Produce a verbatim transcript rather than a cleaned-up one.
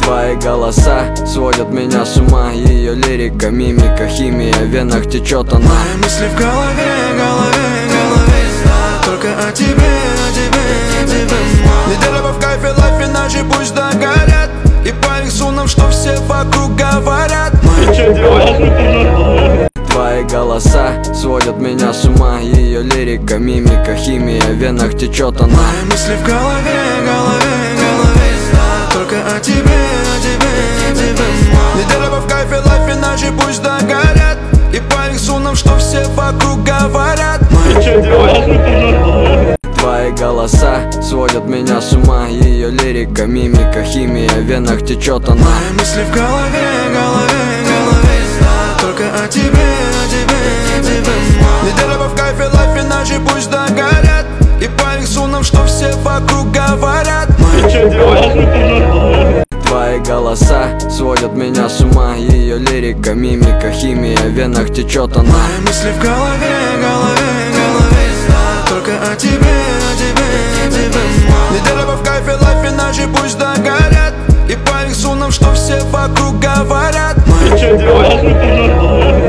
Твои голоса сводят меня с ума. Ее лирика, мимика, химия, в венах течет она. Мои мысли в голове, голове, голове. Только о тебе, о тебе, о тебе. Неделя в кайфе, лайфе, ночи пусть догорят. И по их сунам, что все вокруг говорят. Ты что делаешь? Твои голоса сводят меня с ума. Ее лирика, мимика, химия, в венах течет она. Мои мысли в голове, голове, голове. Только о тебе, о тебе, о тебе. Неделя в кайфе, лайфе, ночи пусть догорят. И по их сунам, что все вокруг говорят. Ты что делаешь? Твои голоса сводят меня с ума. Ее лирика, мимика, химия, в венах течет она. Мои мысли в голове, голове, голове. Только о тебе, о тебе, о тебе. Неделя в кайфе, лайфе, ночи пусть догорят. И по их сунам, что все вокруг говорят. Ты что делаешь? Твои голоса сводят меня с ума. Ее лирика, мимика, химия, в венах течет она. Мои мысли в голове, голове, голове. Только о тебе, о тебе, о тебе. Неделя в кайфе, лайфе, ночи пусть догорят. И по их сунам, что все вокруг говорят. Ты что делаешь?